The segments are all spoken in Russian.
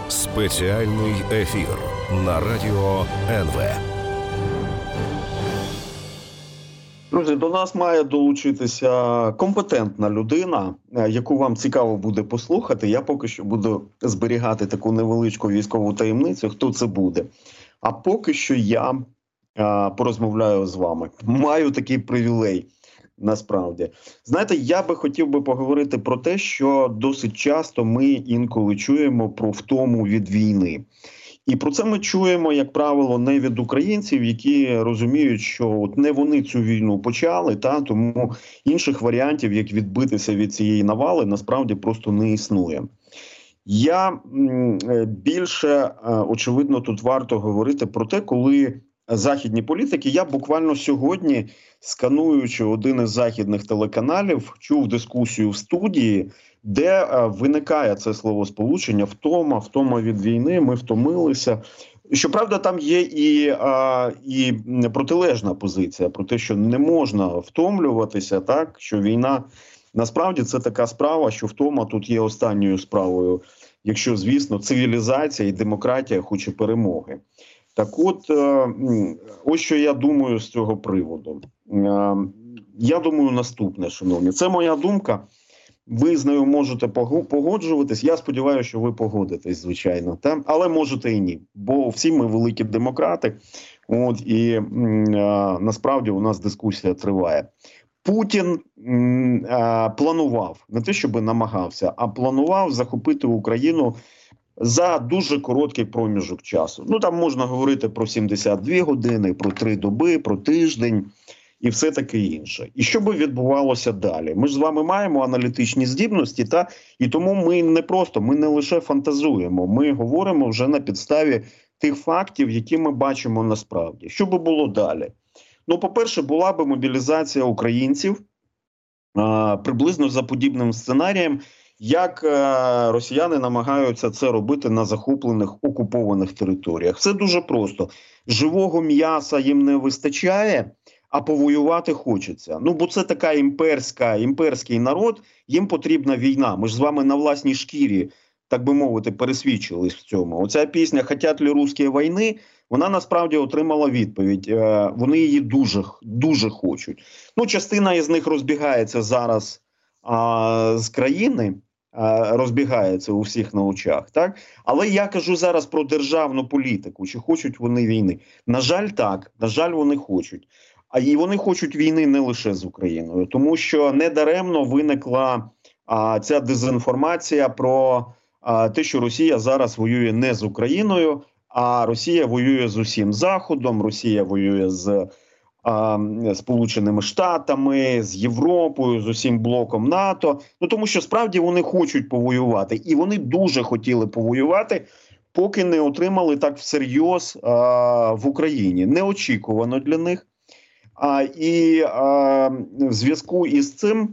Спеціальний ефір на Радіо НВ. Друзі, до нас має долучитися компетентна людина, яку вам цікаво буде послухати. Я поки що буду зберігати таку невеличку військову таємницю, хто це буде. А поки що я порозмовляю з вами. Маю такий привілей, насправді. Знаєте, я би хотів би поговорити про те, що досить часто ми інколи чуємо про втому від війни. І про це ми чуємо, як правило, не від українців, які розуміють, що от не вони цю війну почали, тому інших варіантів, як відбитися від цієї навали, насправді просто не існує. Я більше, очевидно, тут варто говорити про те, коли західні політики, я буквально сьогодні, скануючи один із західних телеканалів, чув дискусію в студії, де виникає це словосполучення втома від війни, ми втомилися. Щоправда, там є і протилежна позиція про те, що не можна втомлюватися, так, що війна, насправді це така справа, що втома тут є останньою справою, якщо, звісно, цивілізація і демократія хоче перемоги. Так от, ось що я думаю з цього приводу. Я думаю наступне, шановні. Це моя думка. Ви з нею можете погоджуватись. Я сподіваюся, що ви погодитесь, звичайно. Але можете і ні. Бо всі ми великі демократи. І насправді у нас дискусія триває. Путін планував, не те, щоб намагався, а планував захопити Україну за дуже короткий проміжок часу. Там можна говорити про 72 години, про 3 доби, про тиждень і все таке інше. І що би відбувалося далі? Ми ж з вами маємо аналітичні здібності, і тому ми не лише фантазуємо, ми говоримо вже на підставі тих фактів, які ми бачимо насправді. Що би було далі? По-перше, була би мобілізація українців приблизно за подібним сценарієм, як росіяни намагаються це робити на захоплених окупованих територіях. Все дуже просто. Живого м'яса їм не вистачає, а повоювати хочеться. Бо це така імперський народ, їм потрібна війна. Ми ж з вами на власній шкірі, так би мовити, пересвідчились в цьому. Оця пісня «Хотять ли русські війни», вона насправді отримала відповідь. Вони її дуже хочуть. Частина із них розбігається зараз з країни, розбігається у всіх на очах, так? Але я кажу зараз про державну політику, чи хочуть вони війни. На жаль, так, на жаль, вони хочуть. І вони хочуть війни не лише з Україною, тому що недаремно виникла ця дезінформація про те, що Росія зараз воює не з Україною, а Росія воює з усім Заходом, Росія воює з Сполученими Штатами, з Європою, з усім блоком НАТО. Тому що справді вони хочуть повоювати. І вони дуже хотіли повоювати, поки не отримали так всерйоз в Україні. Неочікувано для них. І в зв'язку із цим,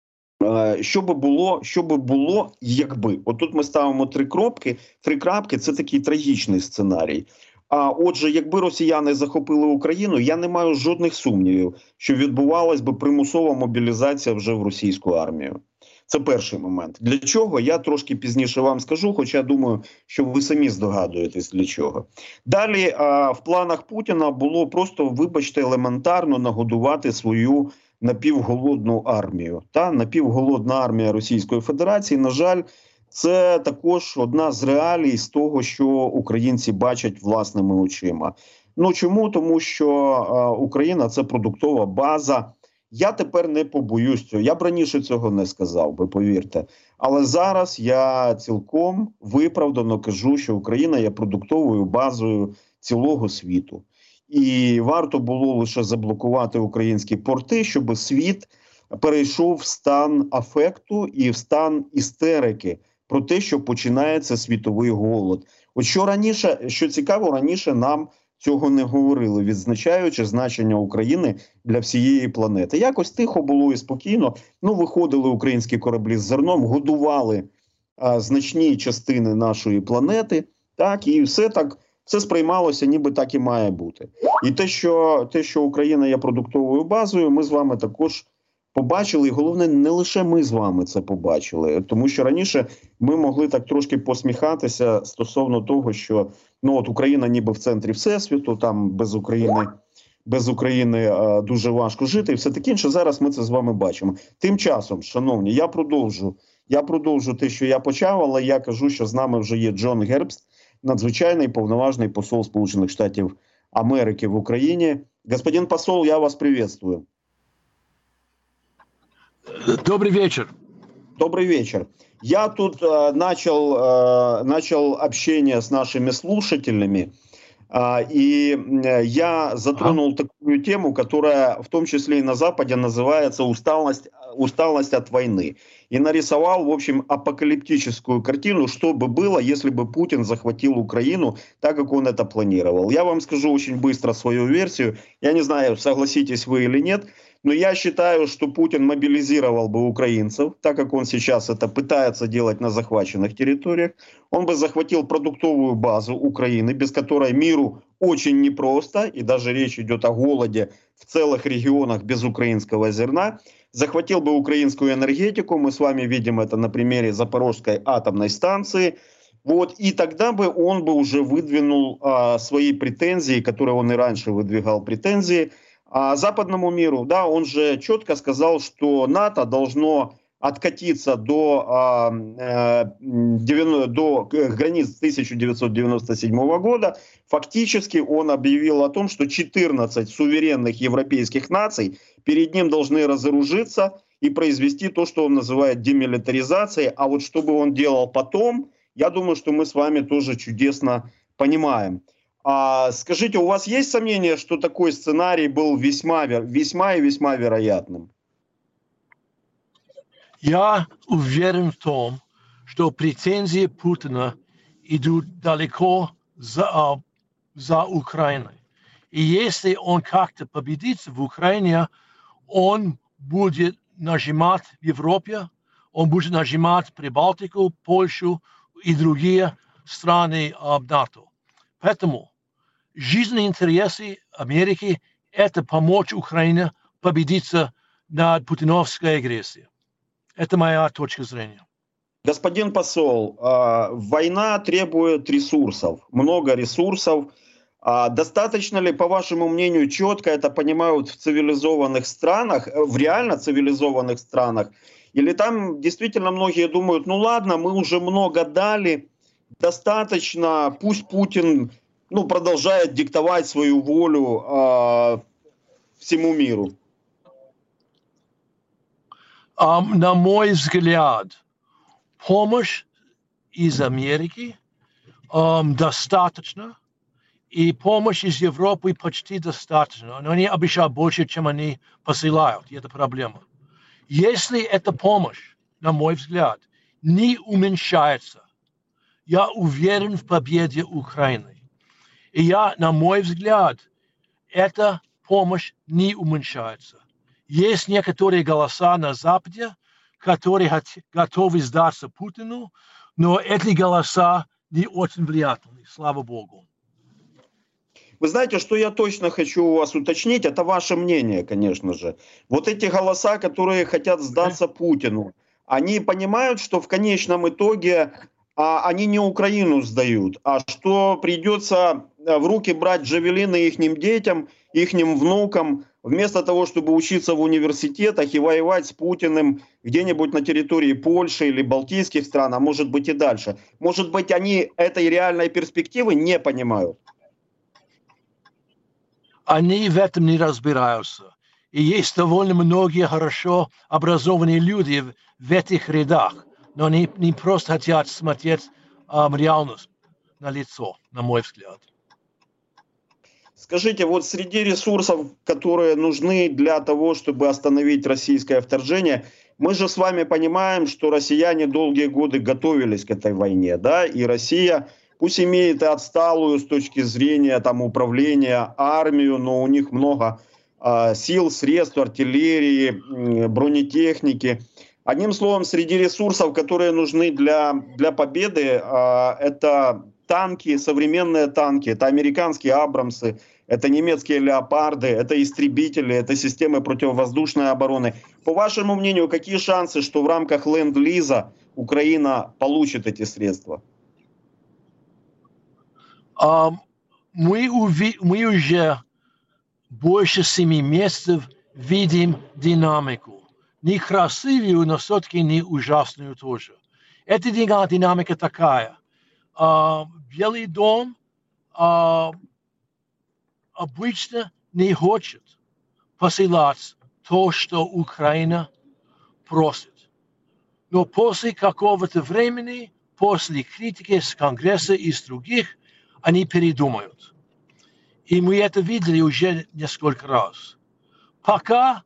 що би було, якби. Отут ми ставимо три крапки, це такий трагічний сценарій. Отже, якби росіяни захопили Україну, я не маю жодних сумнівів, що відбувалась би примусова мобілізація вже в російську армію. Це перший момент. Для чого? Я трошки пізніше вам скажу, хоча думаю, що ви самі здогадуєтесь для чого. Далі в планах Путіна було просто, вибачте, елементарно нагодувати свою напівголодну армію. Напівголодна армія Російської Федерації, на жаль, це також одна з реалій з того, що українці бачать власними очима. Чому? Тому що Україна – це продуктова база. Я тепер не побоюсь цього. Я б раніше цього не сказав би, повірте. Але зараз я цілком виправдано кажу, що Україна є продуктовою базою цілого світу. І варто було лише заблокувати українські порти, щоб світ перейшов в стан афекту і в стан істерики про те, що починається світовий голод. От що цікаво, раніше нам цього не говорили, відзначаючи значення України для всієї планети. Якось тихо було і спокійно. Виходили українські кораблі з зерном, годували значні частини нашої планети, і все сприймалося, ніби так і має бути. І те, що Україна є продуктовою базою, ми з вами також побачили, і головне, не лише ми з вами це побачили, тому що раніше ми могли так трошки посміхатися стосовно того, що Україна ніби в центрі всесвіту, там без України дуже важко жити і все таке інше. Зараз ми це з вами бачимо. Тим часом, шановні, я продовжу те, що я почав, але я кажу, що з нами вже є Джон Гербст, надзвичайний повноважний посол Сполучених Штатів Америки в Україні. Господин посол, я вас приветствую. Добрый вечер. Добрый вечер. Я тут начал общение с нашими слушателями, и я затронул такую тему, которая в том числе и на Западе называется усталость от войны. И нарисовал, в общем, апокалиптическую картину, что бы было, если бы Путин захватил Украину так, как он это планировал. Я вам скажу очень быстро свою версию. Я не знаю, согласитесь вы или нет, но я считаю, что Путин мобилизировал бы украинцев, так как он сейчас это пытается делать на захваченных территориях. Он бы захватил продуктовую базу Украины, без которой миру очень непросто, и даже речь идет о голоде в целых регионах без украинского зерна. Захватил бы украинскую энергетику, мы с вами видим это на примере Запорожской атомной станции. И тогда бы он бы уже выдвинул свои претензии, которые он и раньше выдвигал претензии, западному миру. Да, он же четко сказал, что НАТО должно откатиться до границ 1997 года. Фактически он объявил о том, что 14 суверенных европейских наций перед ним должны разоружиться и произвести то, что он называет демилитаризацией. А вот что бы он делал потом, я думаю, что мы с вами тоже чудесно понимаем. Скажите, у вас есть сомнения, что такой сценарий был весьма и весьма вероятным? Я уверен в том, что претензии Путина идут далеко за Украиной. И если он как-то победит в Украине, он будет нажимать в Европе, он будет нажимать Прибалтику, Польшу и другие страны НАТО. Поэтому жизненные интересы Америки – это помочь Украине победиться над путиновской агрессией. Это моя точка зрения. Господин посол, война требует ресурсов, много ресурсов. Достаточно ли, по вашему мнению, четко это понимают в цивилизованных странах, в реально цивилизованных странах? Или там действительно многие думают, ну ладно, мы уже много дали, достаточно, пусть Путин продолжает диктовать свою волю всему миру? На мой взгляд, помощь из Америки достаточно, и помощь из Европы почти достаточно. Но они обещают больше, чем они посылают, и это проблема. Если эта помощь, на мой взгляд, не уменьшается, я уверен в победе Украины. И на мой взгляд, эта помощь не уменьшается. Есть некоторые голоса на Западе, которые готовы сдаться Путину, но эти голоса не очень влиятельны, слава Богу. Вы знаете, что я точно хочу у вас уточнить, это ваше мнение, конечно же. Вот эти голоса, которые хотят сдаться Путину, они понимают, что в конечном итоге они не Украину сдают, а что придется в руки брать джавелины ихним детям, ихним внукам, вместо того, чтобы учиться в университетах и воевать с Путиным где-нибудь на территории Польши или Балтийских стран, а может быть и дальше. Может быть, они этой реальной перспективы не понимают? Они в этом не разбираются. И есть довольно многие хорошо образованные люди в этих рядах, но они не просто хотят смотреть реальность на лицо, на мой взгляд. Скажите, вот среди ресурсов, которые нужны для того, чтобы остановить российское вторжение, мы же с вами понимаем, что россияне долгие годы готовились к этой войне, да, и Россия, пусть имеет и отсталую с точки зрения управления армию, но у них много сил, средств, артиллерии, бронетехники. Одним словом, среди ресурсов, которые нужны для победы, это танки, современные танки, это американские Абрамсы, это немецкие леопарды, это истребители, это системы противовоздушной обороны. По вашему мнению, какие шансы, что в рамках ленд-лиза Украина получит эти средства? Мы уже больше 7 месяцев видим динамику. Не красивую, но все-таки не ужасную тоже. Эта динамика такая. Белый дом обычно не хочет посылать то, что Украина просит. Но после какого-то времени, после критики с Конгресса и с других, они передумают. И мы это видели уже несколько раз. Пока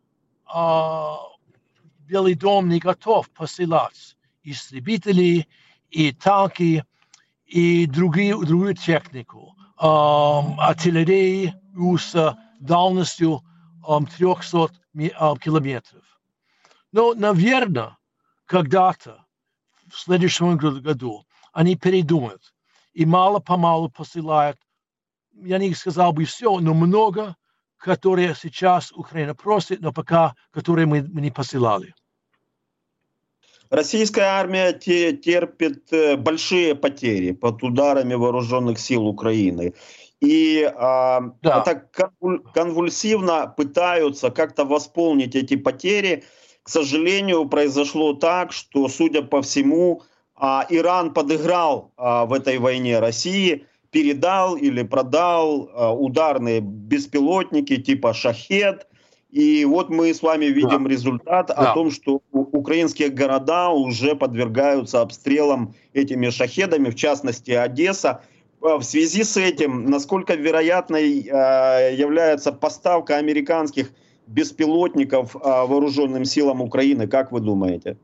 Белый дом не готов посылать истребители и танки и другую технику, артиллерии с дальностью 300 километров. Но, наверное, когда-то в следующем году они передумают и мало-помалу посылают, я не сказал бы все, но много, которые сейчас Украина просит, но пока которые мы не посылали. Российская армия терпит большие потери под ударами вооруженных сил Украины. И это конвульсивно пытаются как-то восполнить эти потери. К сожалению, произошло так, что, судя по всему, Иран подыграл в этой войне России, передал или продал ударные беспилотники типа «Шахед». И вот мы с вами видим результат о том, что украинские города уже подвергаются обстрелам этими шахедами, в частности Одесса. В связи с этим, насколько вероятной является поставка американских беспилотников вооруженным силам Украины, как вы думаете?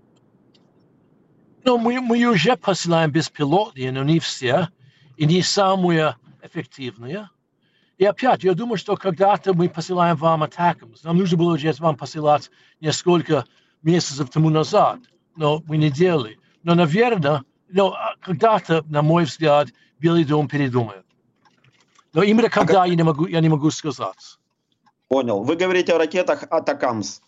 Ну, мы уже посылаем беспилотники, но не все, и не самые эффективные. И опять, я думаю, что когда-то мы посылаем вам атакам. Нам нужно было уже вам посылать несколько месяцев тому назад, но мы не делали. Но, наверное, когда-то, на мой взгляд, Белый дом передумает. Но именно когда я не могу сказать. Понял. Вы говорите о ракетах Атакамс.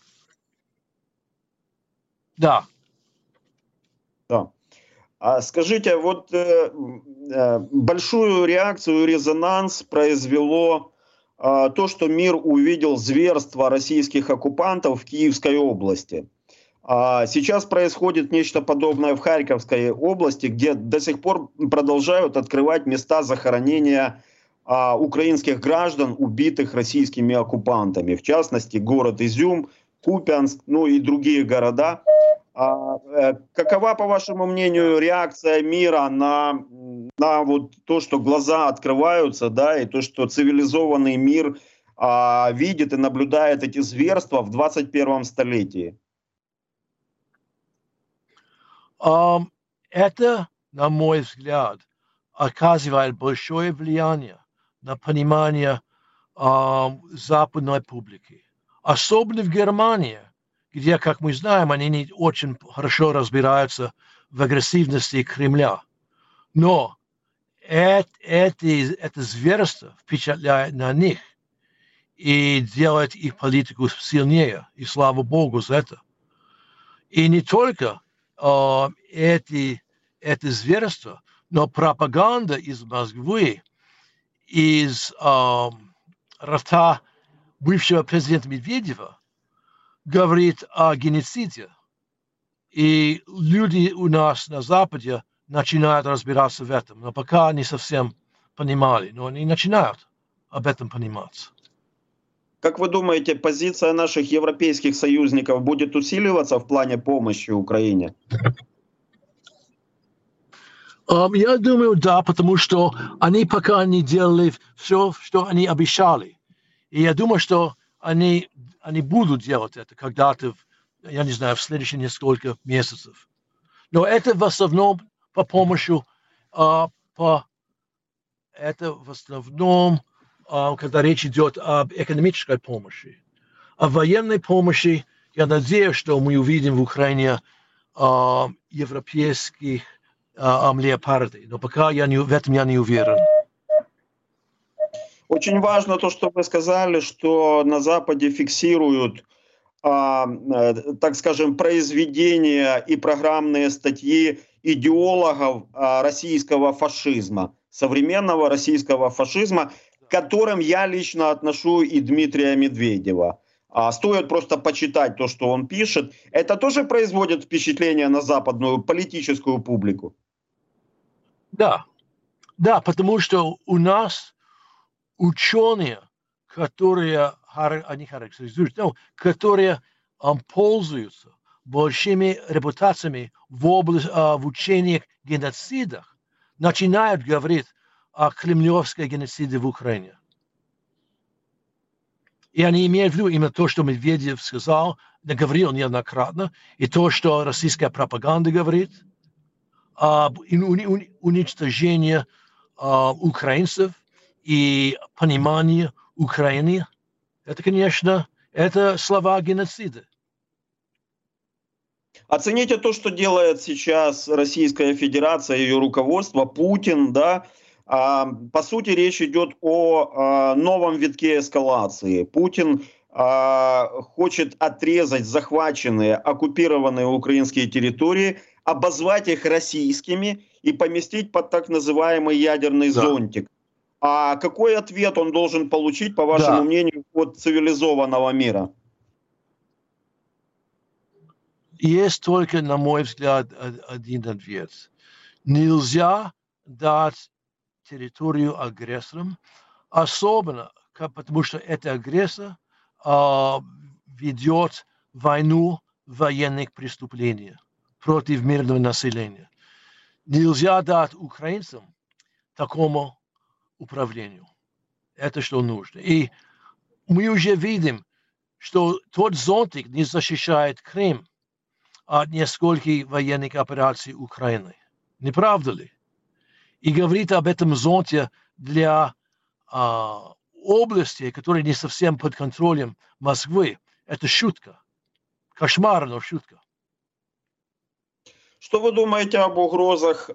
Да. Да. Скажите, вот большую реакцию, резонанс произвело то, что мир увидел зверство российских оккупантов в Киевской области. Сейчас происходит нечто подобное в Харьковской области, где до сих пор продолжают открывать места захоронения украинских граждан, убитых российскими оккупантами. В частности, город Изюм, Купянск, ну и другие города. Какова, по вашему мнению, реакция мира на вот то, что глаза открываются, да, и то, что цивилизованный мир видит и наблюдает эти зверства в 21 столетии? Это, на мой взгляд, оказывает большое влияние на понимание западной публики. Особенно в Германии, где, как мы знаем, они не очень хорошо разбираются в агрессивности Кремля. Но это зверство впечатляет на них и делает их политику сильнее. И слава Богу за это. И не только это зверство, но пропаганда из Москвы, из рта бывшего президента Медведева говорит о геноциде. И люди у нас на Западе начинают разбираться в этом, но пока не совсем понимали, но они начинают об этом понимать. Как вы думаете, позиция наших европейских союзников будет усиливаться в плане помощи Украине? Я думаю, да, потому что они пока не делали все, что они обещали. И я думаю, что они будут делать это когда-то, я не знаю, в следующие несколько месяцев. Но это в основном по помощи, когда речь идет об экономической помощи. О военной помощи, я надеюсь, что мы увидим в Украине европейских леопарды. Но пока в этом я не уверен. Очень важно то, что вы сказали, что на Западе фиксируют, так скажем, произведения и программные статьи идеологов российского фашизма, современного российского фашизма, к которым я лично отношу и Дмитрия Медведева. Стоит просто почитать то, что он пишет. Это тоже производит впечатление на западную политическую публику? Да, да, потому что у нас ученые, которые они характеризуют, которые пользуются большими репутациями в учениях геноцидах, начинают говорить о кремлевской геноциде в Украине. И они имеют в виду именно то, что Медведев сказал, говорил неоднократно, и то, что российская пропаганда говорит, об уничтожении украинцев и понимании Украины. Это, конечно, это слова геноцида. Оцените то, что делает сейчас Российская Федерация, ее руководство, Путин, да. По сути, речь идет о новом витке эскалации. Путин хочет отрезать захваченные, оккупированные украинские территории, обозвать их российскими и поместить под так называемый ядерный зонтик. А какой ответ он должен получить, по вашему мнению, от цивилизованного мира? Есть только, на мой взгляд, один ответ. Нельзя дать территорию агрессорам, особенно потому что эта агрессия ведет войну военных преступлений против мирного населения. Нельзя дать украинцам такому управлению. Это что нужно. И мы уже видим, что тот зонтик не защищает Крым от нескольких военных операций Украины. Не правда ли? И говорит об этом зонте для области, которые не совсем под контролем Москвы. Это шутка. Кошмар, но шутка. Что вы думаете об угрозах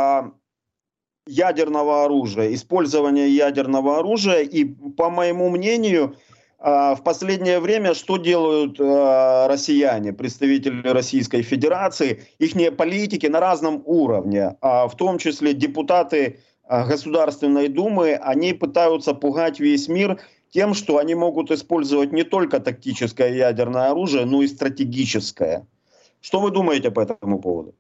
ядерного оружия, использования ядерного оружия? И, по моему мнению, в последнее время что делают россияне, представители Российской Федерации, их политики на разном уровне, в том числе депутаты Государственной Думы, они пытаются пугать весь мир тем, что они могут использовать не только тактическое ядерное оружие, но и стратегическое. Что вы думаете по этому поводу?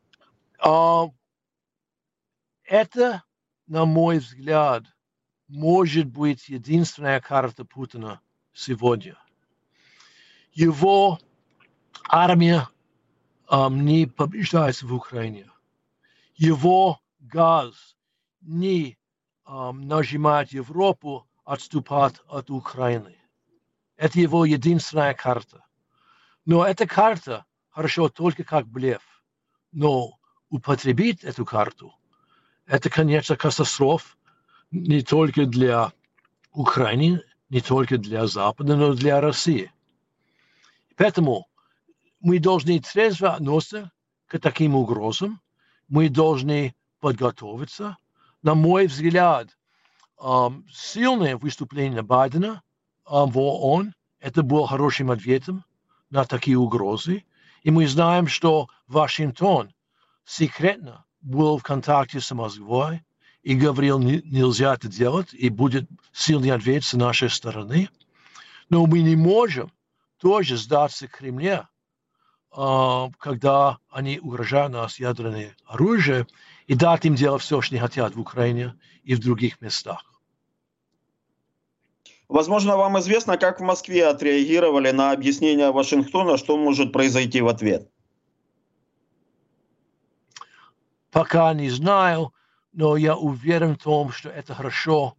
Это, на мой взгляд, может быть единственная карта Путина сегодня. Его армия не побеждается в Украине. Его газ не нажимает Европу отступать от Украины. Это его единственная карта. Но эта карта хорошо только как блеф. Но употребить эту карту, это, конечно, катастрофа не только для Украины, не только для Запада, но и для России. Поэтому мы должны трезво относиться к таким угрозам. Мы должны подготовиться. На мой взгляд, сильное выступление Байдена в ООН это было хорошим ответом на такие угрозы. И мы знаем, что Вашингтон секретно был в контакте с Москвой и говорил, нельзя это делать, и будет сильный ответ с нашей стороны. Но мы не можем тоже сдаться Кремлю, когда они угрожают нас ядерным оружием, и дать им делать все, что они хотят в Украине и в других местах. Возможно, вам известно, как в Москве отреагировали на объяснение Вашингтона, что может произойти в ответ? Пока не знаю, но я уверен в том, что это хорошо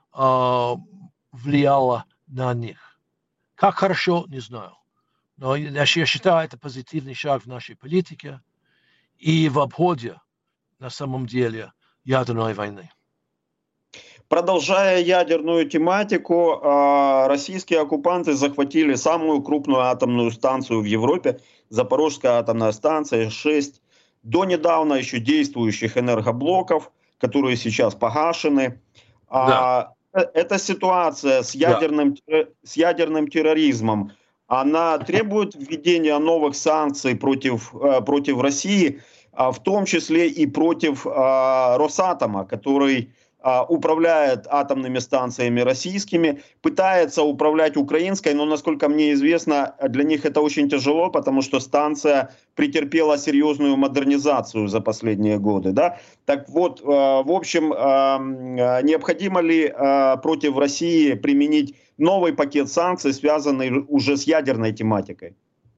влияло на них. Как хорошо, не знаю. Но я считаю, это позитивный шаг в нашей политике и в обходе, на самом деле, ядерной войны. Продолжая ядерную тематику, российские оккупанты захватили самую крупную атомную станцию в Европе, Запорожская атомная станция, 6 до недавно еще действующих энергоблоков, которые сейчас погашены. Да. эта ситуация с с ядерным терроризмом, она требует введения новых санкций против России, в том числе и против Росатома, который управляет атомными станциями российскими, пытается управлять украинской, но, насколько мне известно, для них это очень тяжело, потому что станция претерпела серьезную модернизацию за последние годы. Да? Так вот, в общем, необходимо ли против России применить новый пакет санкций, связанный уже с ядерной тематикой?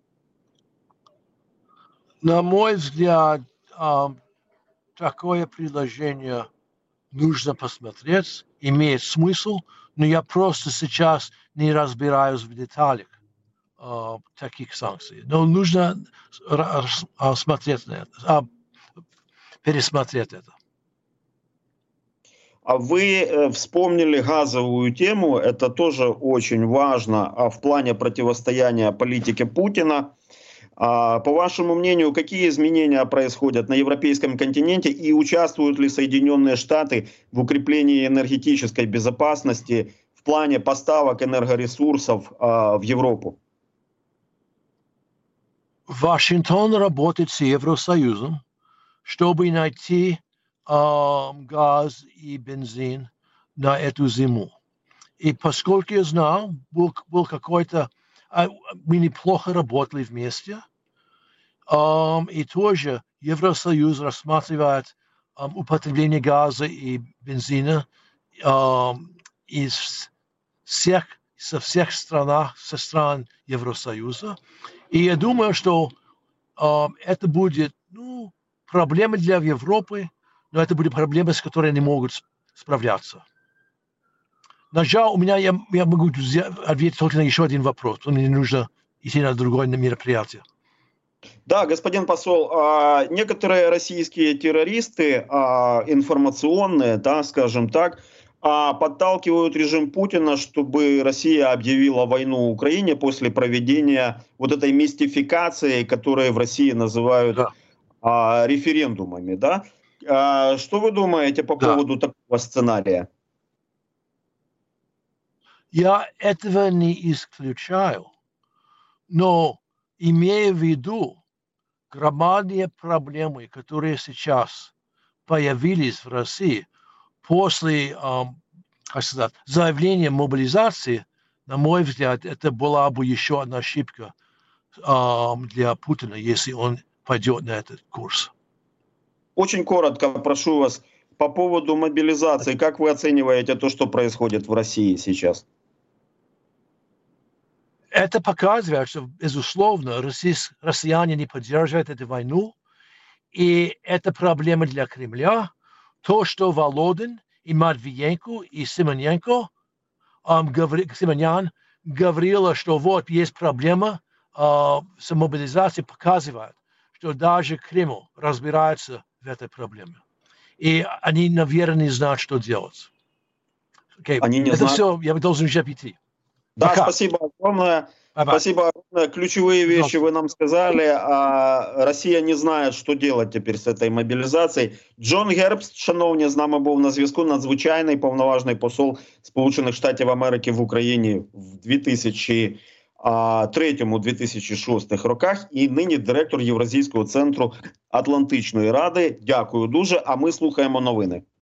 На мой взгляд, такое предложение нужно посмотреть, имеет смысл, но я просто сейчас не разбираюсь в деталях таких санкций. Но нужно смотреть на это, пересмотреть это. А вы вспомнили газовую тему, это тоже очень важно в плане противостояния политике Путина. По вашему мнению, какие изменения происходят на европейском континенте и участвуют ли Соединенные Штаты в укреплении энергетической безопасности в плане поставок энергоресурсов в Европу? Вашингтон работает с Евросоюзом, чтобы найти газ и бензин на эту зиму. И поскольку я знал, был какой-то... Мы неплохо работали вместе. И тоже Евросоюз рассматривает употребление газа и бензина со всех стран Евросоюза. И я думаю, что это будет проблема для Европы, но это будет проблема, с которой они могут справляться. На жаль, я могу ответить только на еще один вопрос. Мне нужно идти на другое мероприятие. Да, господин посол, некоторые российские террористы информационные, да, скажем так, подталкивают режим Путина, чтобы Россия объявила войну Украине после проведения вот этой мистификации, которую в России называют референдумами. Да? Что вы думаете по поводу такого сценария? Я этого не исключаю, но имея в виду громадные проблемы, которые сейчас появились в России после заявления мобилизации, на мой взгляд, это была бы еще одна ошибка для Путина, если он пойдет на этот курс. Очень коротко прошу вас по поводу мобилизации. Как вы оцениваете то, что происходит в России сейчас? Это показывает, что, безусловно, россияне не поддерживают эту войну, и это проблема для Кремля. То, что Володин и Матвиенко и Симоненко, Симонян говорила, что вот есть проблема с мобилизацией, показывает, что даже Кремль разбирается в этой проблеме. И они, наверное, не знают, что делать. Они не это знают. все, я должен уже идти. Да, Пока. спасибо огромное. Спасибо огромное. Ключевые вещи вы нам сказали. Росія не знає, що делать тепер з цією мобілізацією. Джон Гербст, шановні, з нами був на зв'язку, надзвичайний повноважний посол Сполучених Штатів Америки в Україні в 2003-2006 роках і нині директор Євразійського центру Атлантичної ради. Дякую дуже, а ми слухаємо новини.